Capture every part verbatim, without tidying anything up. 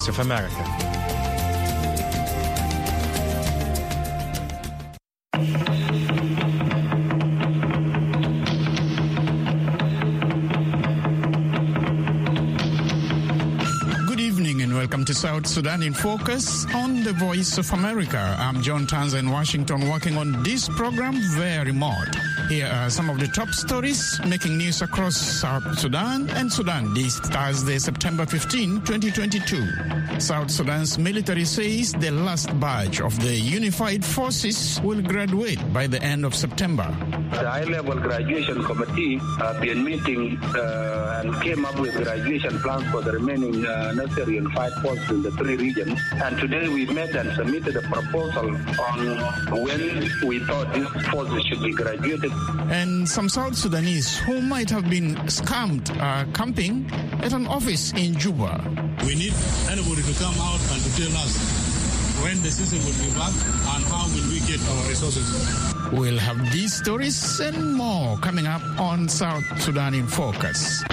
of America. Welcome to South Sudan in Focus on the Voice of America. I'm John Tanza in Washington, working on this program very remote. Here are some of the top stories making news across South Sudan and Sudan this Thursday, September fifteenth, twenty twenty-two. South Sudan's military says the last batch of the Unified Forces will graduate by the end of September. The high-level graduation committee have been meeting uh, and came up with graduation plans for the remaining uh, necessary unified forces in the three regions. And today we met and submitted a proposal on when we thought these forces should be graduated. And some South Sudanese who might have been scammed are camping at an office in Juba. We need anybody to come out and to tell us when the system will be back and how will we get our resources. We'll have these stories and more coming up on South Sudan in Focus.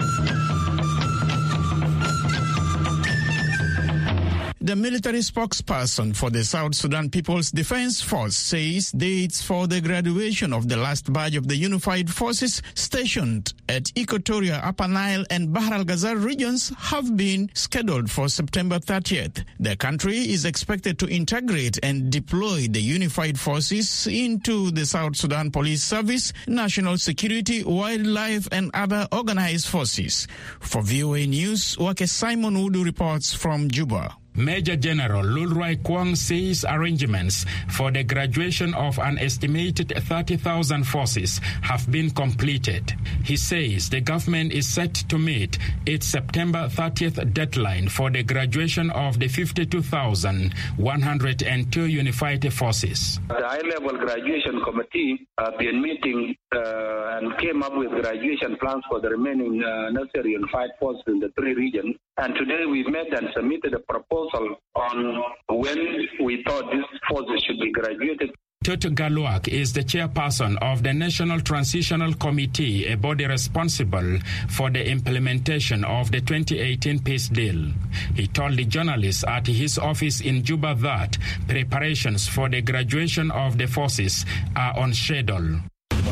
The military spokesperson for the South Sudan People's Defense Force says dates for the graduation of the last batch of the Unified Forces stationed at Equatoria, Upper Nile and Bahr al-Ghazal regions have been scheduled for September thirtieth. The country is expected to integrate and deploy the Unified Forces into the South Sudan Police Service, National Security, Wildlife and other organized forces. For V O A News, Wake Simon Udu reports from Juba. Major General Lulroy Kwang says arrangements for the graduation of an estimated thirty thousand forces have been completed. He says the government is set to meet its September thirtieth deadline for the graduation of the fifty-two thousand one hundred two unified forces. The high-level graduation committee have been meeting uh, and came up with graduation plans for the remaining uh, necessary unified forces in the three regions. And today we met and submitted a proposal on when we thought these forces should be graduated. Tutu Galuak is the chairperson of the National Transitional Committee, a body responsible for the implementation of the twenty eighteen peace deal. He told the journalists at his office in Juba that preparations for the graduation of the forces are on schedule.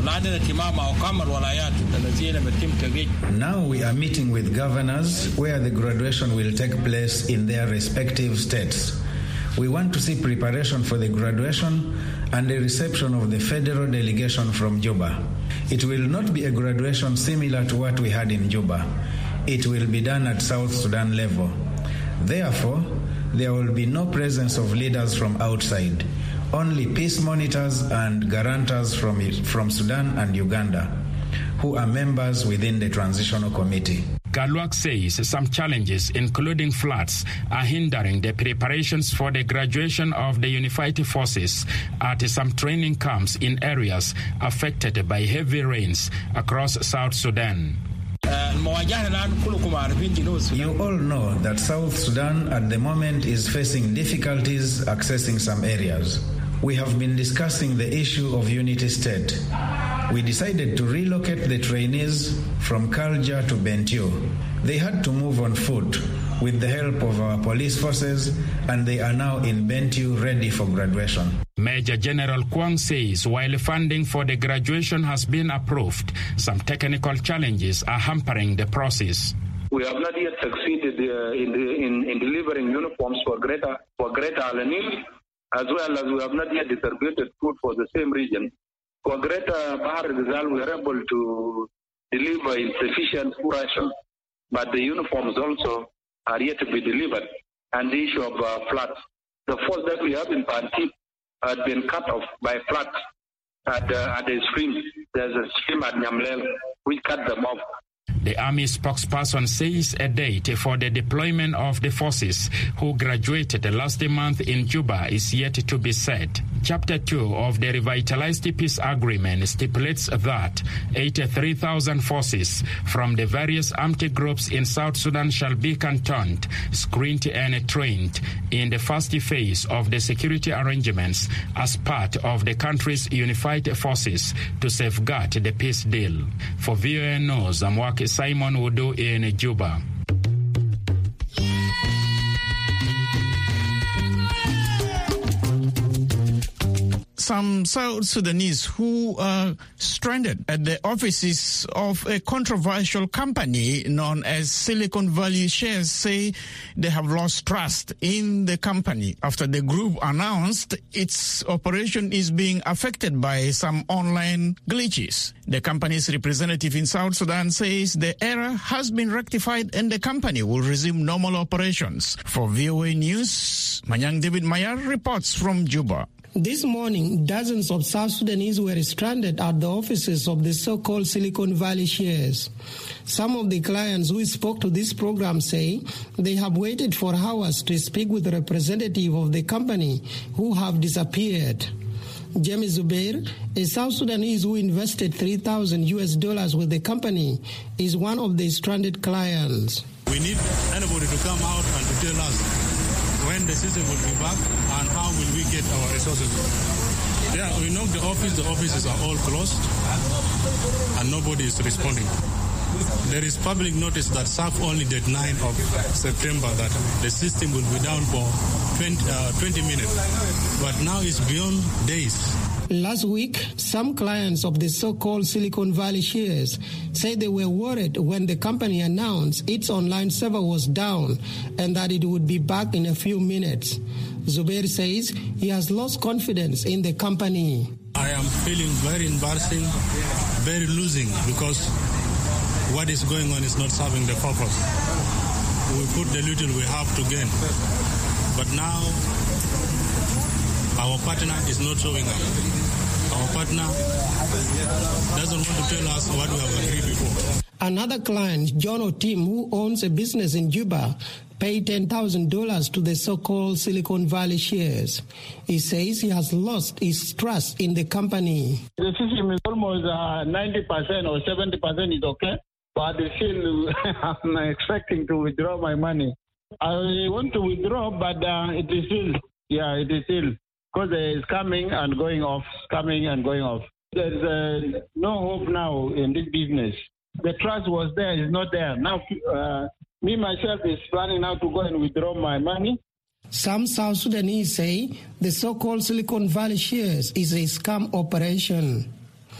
Now we are meeting with governors where the graduation will take place in their respective states. We want to see preparation for the graduation and the reception of the federal delegation from Juba. It will not be a graduation similar to what we had in Juba. It will be done at South Sudan level. Therefore, there will be no presence of leaders from outside. Only peace monitors and guarantors from, from Sudan and Uganda, who are members within the Transitional Committee. Galuak says some challenges, including floods, are hindering the preparations for the graduation of the Unified Forces at some training camps in areas affected by heavy rains across South Sudan. You all know that South Sudan at the moment is facing difficulties accessing some areas. We have been discussing the issue of unity state. We decided to relocate the trainees from Kalja to Bentiu. They had to move on foot with the help of our police forces, and they are now in Bentiu ready for graduation. Major General Kwang says while funding for the graduation has been approved, some technical challenges are hampering the process. We have not yet succeeded uh, in, the, in, in delivering uniforms for Greater for Greater Al-Nil, as well as we have not yet distributed food for the same region. For Greater Bahr al-Ghazal, we are able to deliver insufficient ration, but the uniforms also are yet to be delivered. And the issue of uh, floods. The force that we have in Pantip had been cut off by floods at, uh, at a stream. There's a stream at Nyamlel. We cut them off. The Army spokesperson says a date for the deployment of the forces who graduated last month in Juba is yet to be set. Chapter two of the Revitalized Peace Agreement stipulates that eighty-three thousand forces from the various armed groups in South Sudan shall be cantoned, screened and trained in the first phase of the security arrangements as part of the country's unified forces to safeguard the peace deal. For V O A News, Amwaki Simon Udu in Juba. some South Sudanese who are stranded at the offices of a controversial company known as Silicon Valley Shares say they have lost trust in the company after the group announced its operation is being affected by some online glitches. The company's representative in South Sudan says the error has been rectified and the company will resume normal operations. For V O A News, Manyang David Mayar reports from Juba. This morning, dozens of South Sudanese were stranded at the offices of the so-called Silicon Valley Shares. Some of the clients who spoke to this program say they have waited for hours to speak with a representative of the company who have disappeared. James Zubair, a South Sudanese who invested three thousand U S dollars with the company, is one of the stranded clients. We need anybody to come out and to tell us when the system will be back and how will we get our resources. Yeah, we know the office, the offices are all closed and nobody is responding. There is public notice that served only the ninth of September that the system will be down for twenty, uh, twenty minutes, but now it's beyond days. Last week, some clients of the so-called Silicon Valley Shares said they were worried when the company announced its online server was down and that it would be back in a few minutes. Zubair says he has lost confidence in the company. I am feeling very embarrassing, very losing, because what is going on is not serving the purpose. We put the little we have to gain, but now our partner is not showing up. Our partner doesn't want to tell us what we have agreed before. Another client, John Otim, who owns a business in Juba, paid ten thousand dollars to the so-called Silicon Valley Shares. He says he has lost his trust in the company. The system is almost uh, ninety percent or seventy percent is okay, but still I'm expecting to withdraw my money. I want to withdraw, but uh, it is still, yeah, it is still. Because it's coming and going off, coming and going off. There's uh, no hope now in this business. The trust was there, it's not there. Now, uh, me myself is planning now to go and withdraw my money. Some South Sudanese say the so-called Silicon Valley Shares is a scam operation.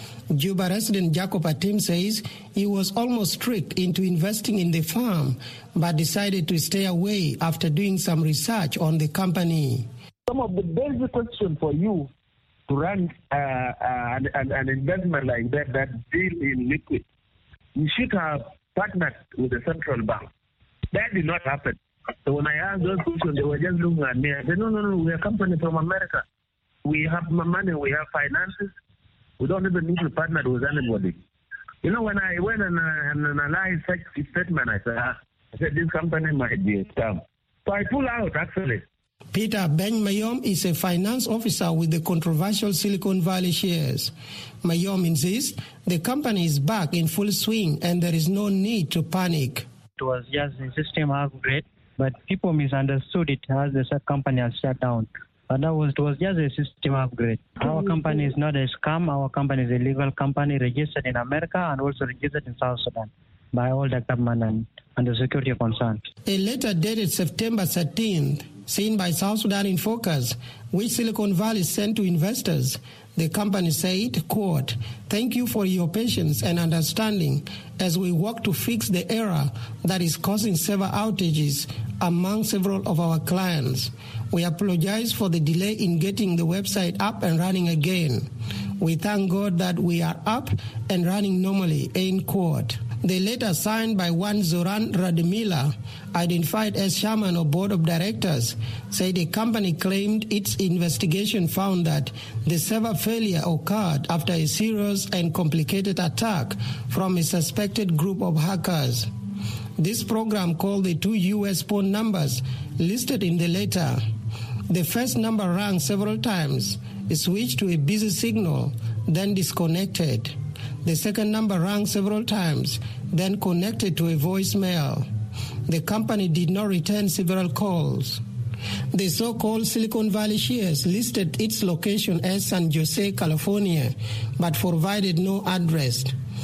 Juba resident Jacob Atim says he was almost tricked into investing in the firm, but decided to stay away after doing some research on the company. Some of the basic questions for you to run uh, uh, an, an, an investment like that, that deal in liquid, you should have partnered with the central bank. That did not happen. So when I asked those questions, they were just looking at me. I said, no, no, no, we're a company from America. We have money, we have finances. We don't even need to partner with anybody. You know, when I went and, uh, and analyzed such a statement, I said, ah, I said, this company might be a scam. So I pulled out, actually. Peter Ben Mayom is a finance officer with the controversial Silicon Valley Shares. Mayom insists the company is back in full swing and there is no need to panic. It was just a system upgrade, but people misunderstood it as the company has shut down. But that was, it was just a system upgrade. Our company is not a scam. Our company is a legal company registered in America and also registered in South Sudan by all the government and, and the security concerned. A letter dated September thirteenth, seen by South Sudan in Focus, which Silicon Valley sent to investors, the company said, quote, "Thank you for your patience and understanding as we work to fix the error that is causing server outages among several of our clients. We apologize for the delay in getting the website up and running again. We thank God that we are up and running normally," end quote. The letter, signed by one Zoran Radmila, identified as chairman of board of directors, said the company claimed its investigation found that the server failure occurred after a serious and complicated attack from a suspected group of hackers. This program called the two U S phone numbers listed in the letter. The first number rang several times, switched to a busy signal, then disconnected. The second number rang several times, then connected to a voicemail. The company did not return several calls. The so-called Silicon Valley Shares listed its location as San Jose, California, but provided no address.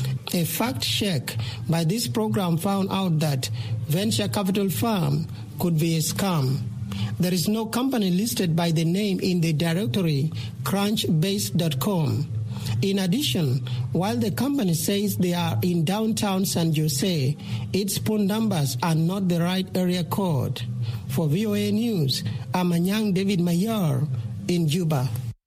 A fact check by this program found out that venture capital firm could be a scam. There is no company listed by the name in the directory crunchbase dot com. In addition, while the company says they are in downtown San Jose, its phone numbers are not the right area code. For V O A News, I'm Anyang David Mayer in Juba.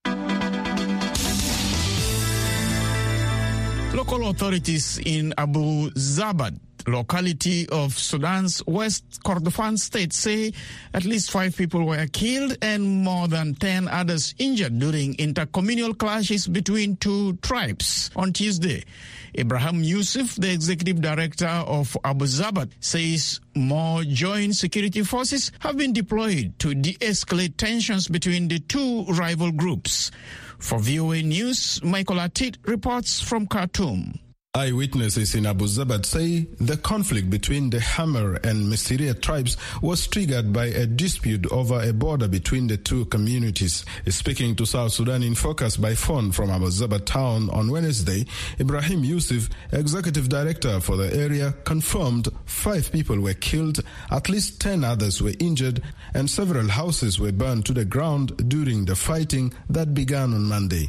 Local authorities in Abu Zabad, locality of Sudan's West Kordofan state, say at least five people were killed and more than ten others injured during intercommunal clashes between two tribes on Tuesday. Ibrahim Yusuf, the executive director of Abu Zabad, says more joint security forces have been deployed to de-escalate tensions between the two rival groups. For V O A News, Michael Atit reports from Khartoum. Eyewitnesses in Abu Zabad say the conflict between the Hammer and Messiria tribes was triggered by a dispute over a border between the two communities. Speaking to South Sudan in Focus by phone from Abu Zabad town on Wednesday, Ibrahim Yusuf, executive director for the area, confirmed five people were killed, at least ten others were injured, and several houses were burned to the ground during the fighting that began on Monday.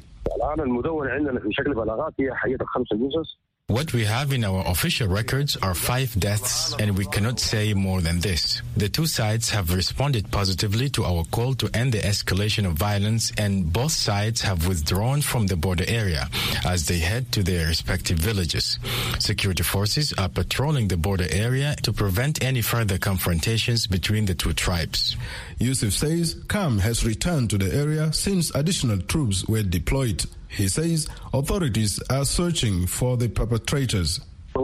What we have in our official records are five deaths, and we cannot say more than this. The two sides have responded positively to our call to end the escalation of violence, and both sides have withdrawn from the border area as they head to their respective villages. Security forces are patrolling the border area to prevent any further confrontations between the two tribes. Yusuf says calm has returned to the area since additional troops were deployed. He says authorities are searching for the perpetrators.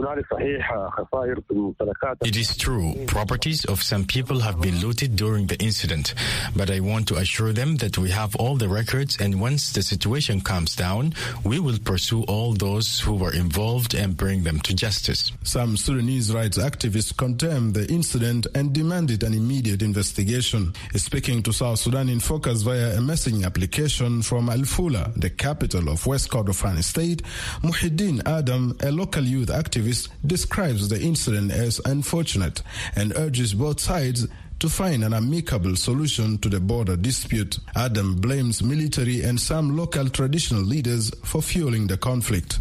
It is true, properties of some people have been looted during the incident, but I want to assure them that we have all the records, and once the situation calms down, we will pursue all those who were involved and bring them to justice. Some Sudanese rights activists condemned the incident and demanded an immediate investigation. Speaking to South Sudan in Focus via a messaging application from Al Fula, the capital of West Kordofan State, Muhyiddin Adam, a local youth activist, describes the incident as unfortunate and urges both sides to find an amicable solution to the border dispute. Adam blames military and some local traditional leaders for fueling the conflict.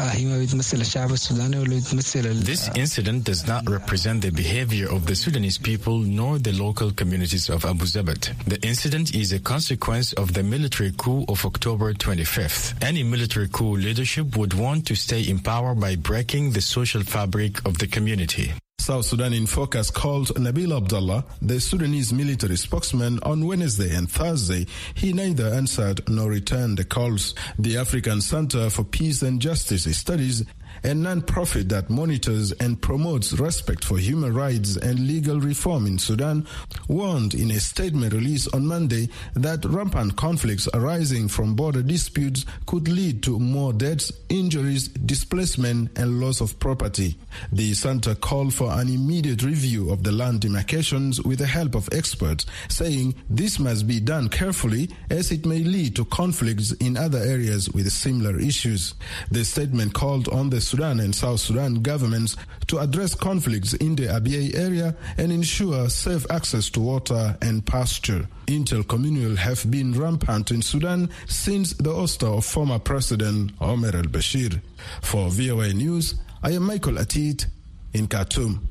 This incident does not represent the behavior of the Sudanese people nor the local communities of Abu Zabad. The incident is a consequence of the military coup of October twenty-fifth. Any military coup leadership would want to stay in power by breaking the social fabric of the community. South Sudan in Focus called Nabil Abdullah, the Sudanese military spokesman, on Wednesday and Thursday. He neither answered nor returned the calls. The African Center for Peace and Justice Studies, a non-profit that monitors and promotes respect for human rights and legal reform in Sudan, warned in a statement released on Monday that rampant conflicts arising from border disputes could lead to more deaths, injuries, displacement, and loss of property. The center called for an immediate review of the land demarcations with the help of experts, saying this must be done carefully as it may lead to conflicts in other areas with similar issues. The statement called on the Sudan and South Sudan governments to address conflicts in the Abyei area and ensure safe access to water and pasture. Intercommunal have been rampant in Sudan since the ouster of former President Omar al-Bashir. For V O A News, I am Michael Atit in Khartoum.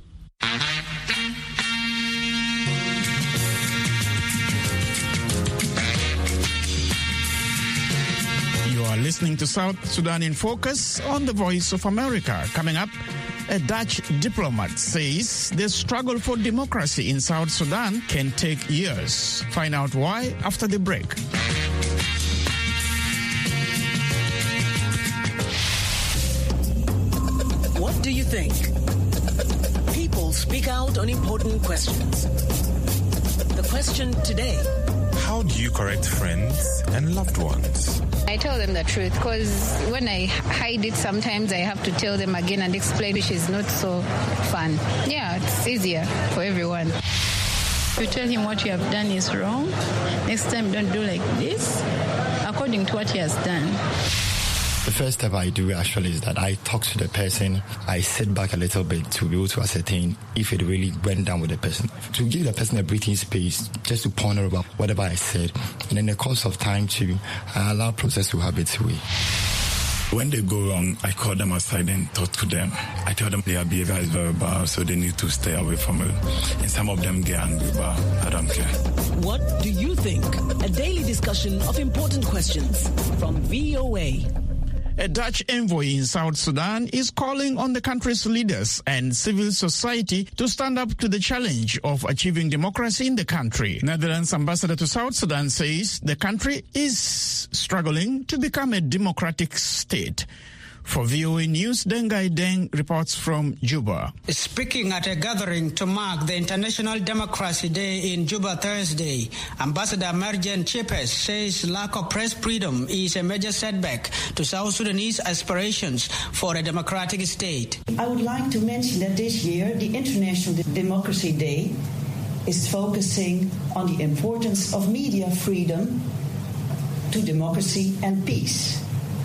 You are listening to South Sudan in Focus on the Voice of America. Coming up, a Dutch diplomat says the struggle for democracy in South Sudan can take years. Find out why after the break. What do you think? People speak out on important questions. The question today: how do you correct friends and loved ones? I tell them the truth, because when I hide it, sometimes I have to tell them again and explain, which is not so fun. Yeah, it's easier for everyone. You tell him what you have done is wrong. Next time, don't do like this, according to what he has done. The first step I do actually is that I talk to the person. I sit back a little bit to be able to ascertain if it really went down with the person. To give the person a breathing space, just to ponder about whatever I said. And in the course of time too, I allow process to have its way. When they go wrong, I call them aside and talk to them. I tell them their behavior is very bad, so they need to stay away from it. And some of them get angry, but I don't care. What do you think? A daily discussion of important questions from V O A. A Dutch envoy in South Sudan is calling on the country's leaders and civil society to stand up to the challenge of achieving democracy in the country. Netherlands ambassador to South Sudan says the country is struggling to become a democratic state. For V O A News, Dengai Deng reports from Juba. Speaking at a gathering to mark the International Democracy Day in Juba Thursday, Ambassador Marjan Chepes says lack of press freedom is a major setback to South Sudanese aspirations for a democratic state. I would like to mention that this year, the International Democracy Day is focusing on the importance of media freedom to democracy and peace.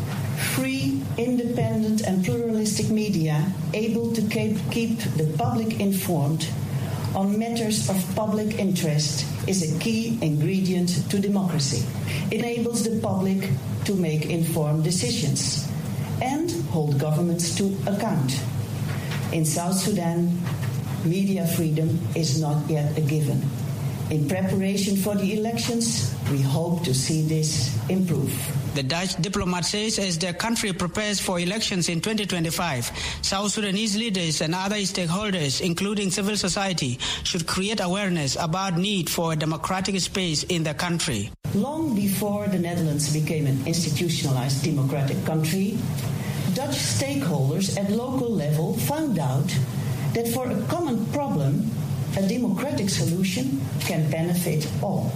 Free, independent and pluralistic media able to keep, keep the public informed on matters of public interest is a key ingredient to democracy. It enables the public to make informed decisions and hold governments to account. In South Sudan, media freedom is not yet a given. In preparation for the elections, we hope to see this improve. The Dutch diplomat says as the country prepares for elections in twenty twenty-five, South Sudanese leaders and other stakeholders, including civil society, should create awareness about need for a democratic space in the country. Long before the Netherlands became an institutionalized democratic country, Dutch stakeholders at local level found out that for a common problem, a democratic solution can benefit all.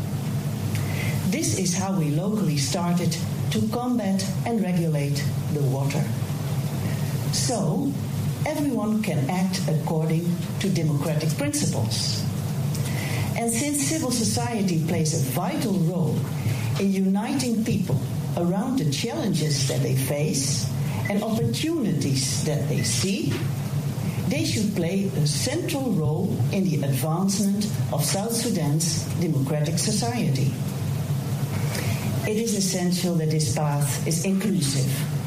This is how we locally started to combat and regulate the water. So, everyone can act according to democratic principles. And since civil society plays a vital role in uniting people around the challenges that they face and opportunities that they see, they should play a central role in the advancement of South Sudan's democratic society. It is essential that this path is inclusive,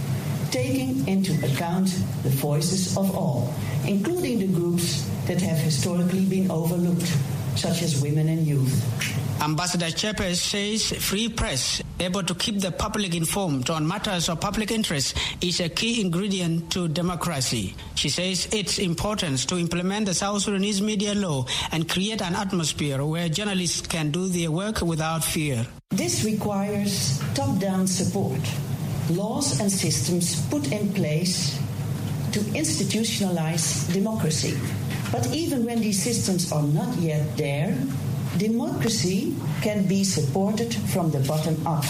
taking into account the voices of all, including the groups that have historically been overlooked, such as women and youth. Ambassador Chepes says free press, able to keep the public informed on matters of public interest, is a key ingredient to democracy. She says it's important to implement the South Sudanese media law and create an atmosphere where journalists can do their work without fear. This requires top-down support, laws and systems put in place to institutionalize democracy. But even when these systems are not yet there, democracy can be supported from the bottom up.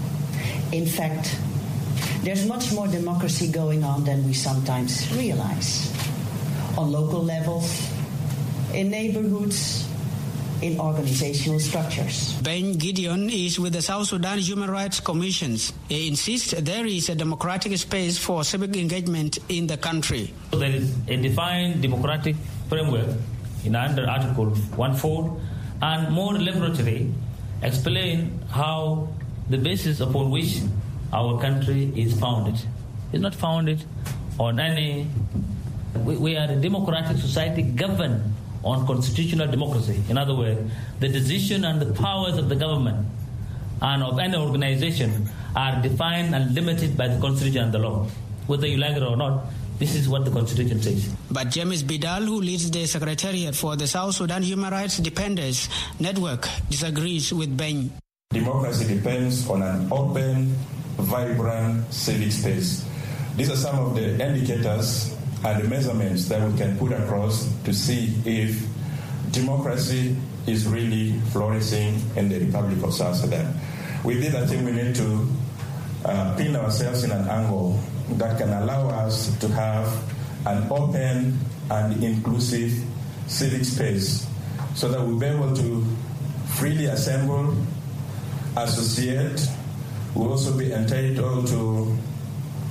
In fact, there's much more democracy going on than we sometimes realize. On local levels, in neighborhoods, in organizational structures. Ben Gideon is with the South Sudan Human Rights Commission. He insists there is a democratic space for civic engagement in the country. There is a defined democratic framework in under Article one four, and more elaborately explain how the basis upon which our country is founded. It's not founded on any... We, we are a democratic society governed on constitutional democracy. In other words, the decision and the powers of the government and of any organization are defined and limited by the Constitution and the law. Whether you like it or not, this is what the Constitution says. But James Bidal, who leads the Secretariat for the South Sudan Human Rights Defenders Network, disagrees with Ben. Democracy depends on an open, vibrant civic space. These are some of the indicators and the measurements that we can put across to see if democracy is really flourishing in the Republic of South Sudan. With this, I think we need to uh, pin ourselves in an angle that can allow us to have an open and inclusive civic space so that we'll be able to freely assemble, associate. We'll also be entitled to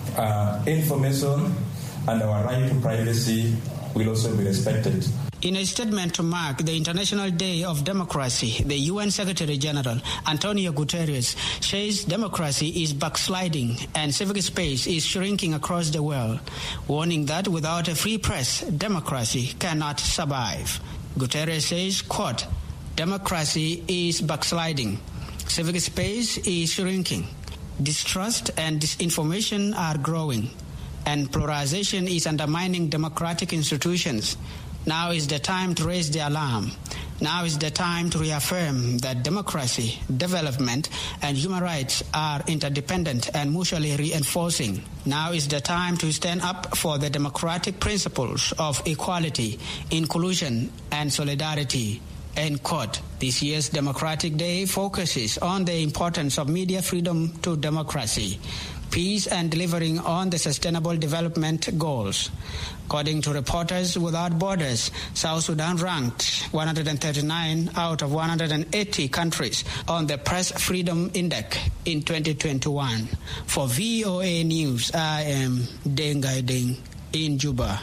uh, information and our right to privacy will also be respected. In a statement to mark the International Day of Democracy, the U N Secretary General, Antonio Guterres, says democracy is backsliding and civic space is shrinking across the world, warning that without a free press, democracy cannot survive. Guterres says, quote, democracy is backsliding, civic space is shrinking, distrust and disinformation are growing, and polarization is undermining democratic institutions. Now is the time to raise the alarm. Now is the time to reaffirm that democracy, development, and human rights are interdependent and mutually reinforcing. Now is the time to stand up for the democratic principles of equality, inclusion, and solidarity. End quote. This year's Democratic Day focuses on the importance of media freedom to democracy, peace, and delivering on the Sustainable Development Goals. According to Reporters Without Borders, South Sudan ranked one hundred thirty-nine out of one hundred eighty countries on the Press Freedom Index in twenty twenty-one. For V O A News, I am Dengai Deng in Juba.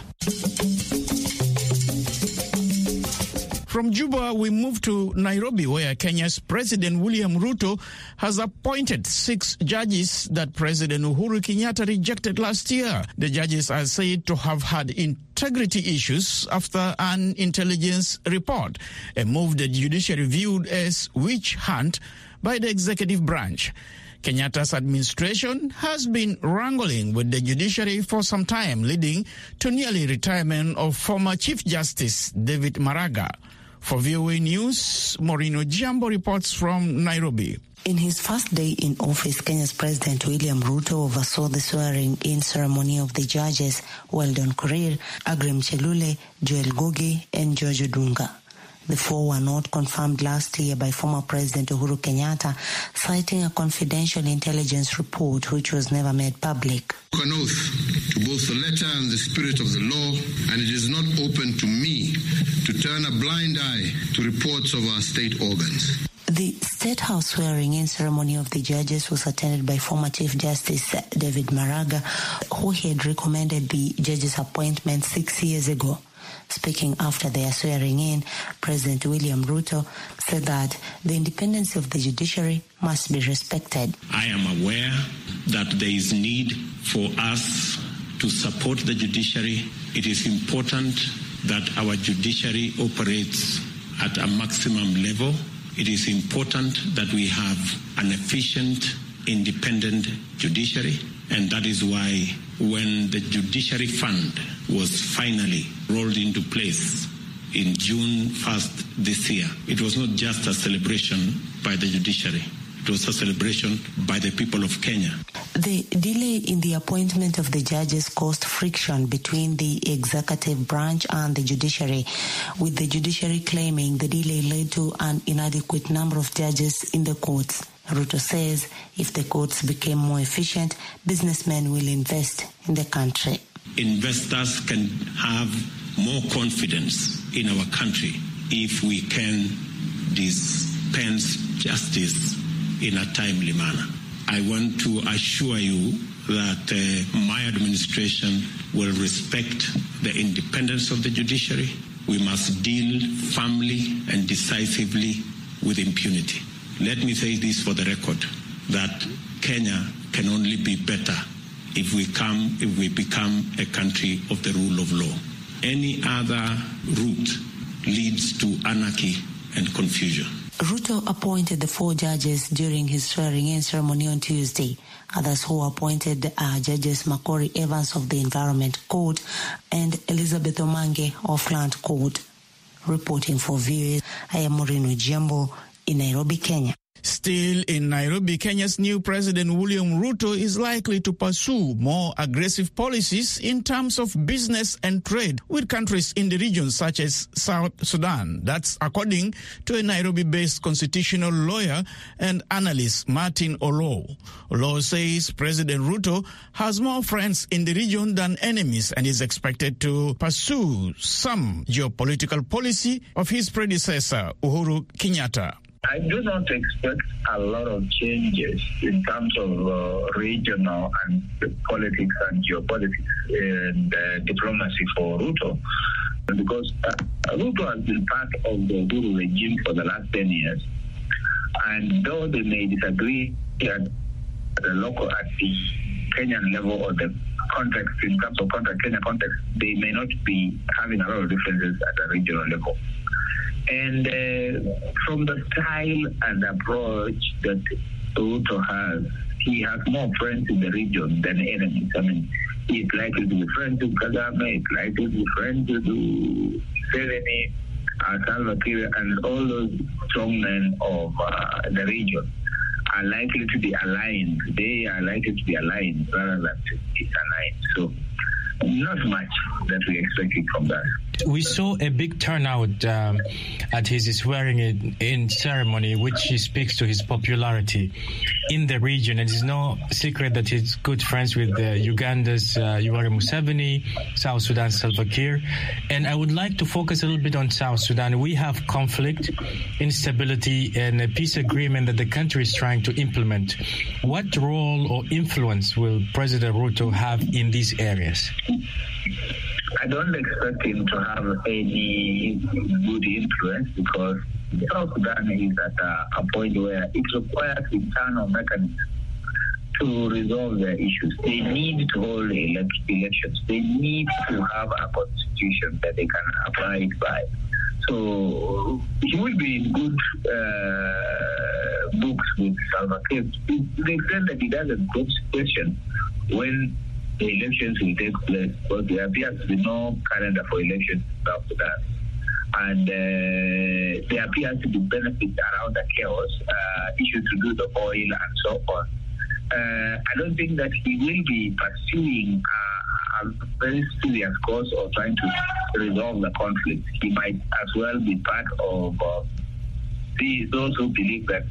From Juba, we move to Nairobi, where Kenya's President William Ruto has appointed six judges that President Uhuru Kenyatta rejected last year. The judges are said to have had integrity issues after an intelligence report, a move the judiciary viewed as witch hunt by the executive branch. Kenyatta's administration has been wrangling with the judiciary for some time, leading to nearly retirement of former Chief Justice David Maraga. For V O A News, Morino Jambo reports from Nairobi. In his first day in office, Kenya's President William Ruto oversaw the swearing-in ceremony of the judges Weldon Korir, Aggrey Mchelule, Joel Ngugi, and George Odunga. The four were not confirmed last year by former President Uhuru Kenyatta, citing a confidential intelligence report which was never made public. An oath to both the letter and the spirit of the law, and it is not open to me to turn a blind eye to reports of our state organs. The State House swearing-in ceremony of the judges was attended by former Chief Justice David Maraga, who had recommended the judges' appointment six years ago. Speaking after their swearing-in, President William Ruto said that the independence of the judiciary must be respected. I am aware that there is need for us to support the judiciary. It is important that our judiciary operates at a maximum level. It is important that we have an efficient, independent judiciary, and that is why when the Judiciary Fund was finally rolled into place in June first this year, it was not just a celebration by the judiciary. It was a celebration by the people of Kenya. The delay in the appointment of the judges caused friction between the executive branch and the judiciary, with the judiciary claiming the delay led to an inadequate number of judges in the courts. Ruto says if the courts became more efficient, businessmen will invest in the country. Investors can have more confidence in our country if we can dispense justice in a timely manner. I want to assure you that uh, my administration will respect the independence of the judiciary. We must deal firmly and decisively with impunity. Let me say this for the record, that Kenya can only be better if we come, if we become a country of the rule of law. Any other route leads to anarchy and confusion. Ruto appointed the four judges during his swearing-in ceremony on Tuesday. Others who appointed are Judges Makori Evans of the Environment Court and Elizabeth Omange of Land Court. Reporting for V O A, I am Morino Jambo in Nairobi, Kenya. Still in Nairobi, Kenya's new President William Ruto is likely to pursue more aggressive policies in terms of business and trade with countries in the region such as South Sudan. That's according to a Nairobi-based constitutional lawyer and analyst Martin Olo. Olo says President Ruto has more friends in the region than enemies and is expected to pursue some geopolitical policy of his predecessor, Uhuru Kenyatta. I do not expect a lot of changes in terms of uh, regional and politics and geopolitics and uh, diplomacy for Ruto, because uh, Ruto has been part of the Uhuru regime for the last ten years. And though they may disagree at the local, at the Kenyan level or the context, in terms of context, Kenya context, they may not be having a lot of differences at the regional level. And uh, from the style and approach that Ruto has, he has more friends in the region than enemies. I mean, he's likely to be friends with Kagame, he's likely to be friends with Museveni, uh, Salva Kiir, and all those strongmen of uh, the region are likely to be aligned. They are likely to be aligned rather than to disaligned. So, not much that we expected from that. We saw a big turnout um, at his swearing in, in ceremony, which speaks to his popularity in the region. And it's no secret that he's good friends with uh, Uganda's uh, Yoweri Museveni, South Sudan's Salva Kiir. And I would like to focus a little bit on South Sudan. We have conflict, instability, and a peace agreement that the country is trying to implement. What role or influence will President Ruto have in these areas? I don't expect him to have any good influence because South Sudan is at a, a point where it requires internal mechanisms to resolve their issues. They need to hold elect- elections. They need to have a constitution that they can apply it by. So he will be in good uh, books with Salva Kiir to the extent that he doesn't question when the elections will take place, because there appears to be no calendar for elections in South Sudan. And uh, there appears to be benefits around the chaos, uh, issues to do with the oil and so on. Uh, I don't think that he will be pursuing uh, a very serious cause or trying to resolve the conflict. He might as well be part of uh, the, those who believe that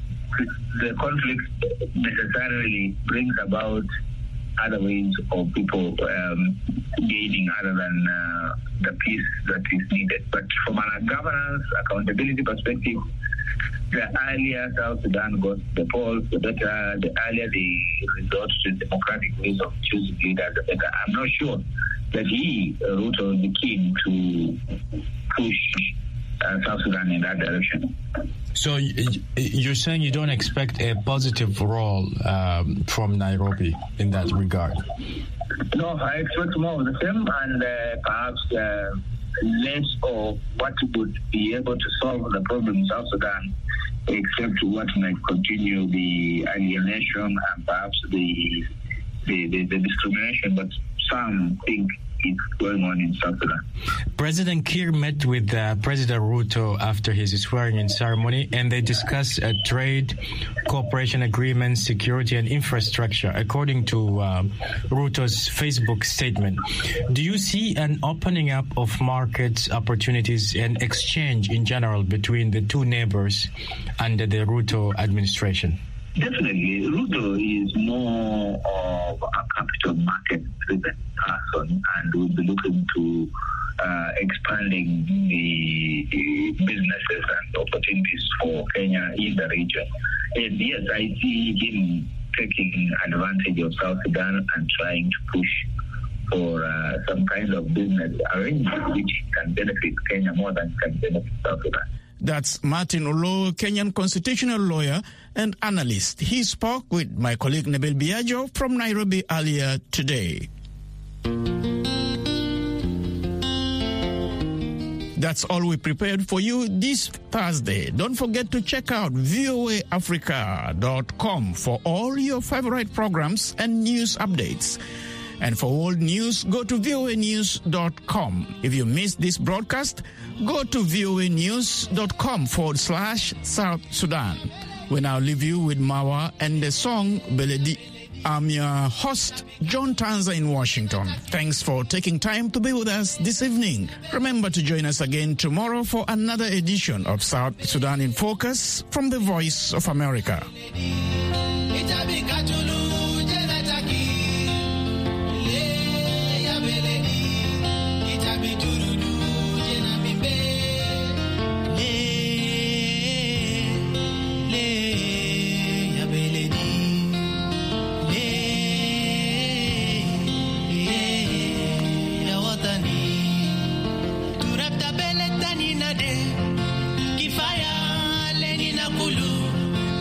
the conflict necessarily brings about other ways of people um, gaining other than uh, the peace that is needed. But from a governance, accountability perspective, the earlier South Sudan goes to the polls, the better, the earlier they resort to democratic ways of choosing leaders, the better. I'm not sure that he, uh, Ruto, will be keen to push uh, South Sudan in that direction. So you're saying you don't expect a positive role um, from Nairobi in that regard? No, I expect more of the same and uh, perhaps uh, less of what would be able to solve the problem in South Sudan, except what might continue the alienation and perhaps the the, the, the discrimination, but some think it's going on in South Sudan. President Kiir met with uh, President Ruto after his swearing-in ceremony, and they discussed a trade, cooperation agreements, security, and infrastructure, according to uh, Ruto's Facebook statement. Do you see an opening up of markets, opportunities, and exchange in general between the two neighbors under the Ruto administration? Definitely. Ruto is more of a capital market-driven person and will be looking to uh, expanding the, the businesses and opportunities for Kenya in the region. And yes, I see him taking advantage of South Sudan and trying to push for uh, some kind of business arrangement which can benefit Kenya more than can benefit South Sudan. That's Martin Olo, Kenyan constitutional lawyer and analyst. He spoke with my colleague Nabil Biagio from Nairobi earlier today. That's all we prepared for you this Thursday. Don't forget to check out V O A Africa dot com for all your favorite programs and news updates. And for world news, go to V O A news dot com. If you missed this broadcast, go to V O A news dot com forward slash South Sudan. We now leave you with Mawa and the song Beledi. I'm your host, John Tanza in Washington. Thanks for taking time to be with us this evening. Remember to join us again tomorrow for another edition of South Sudan in Focus from the Voice of America.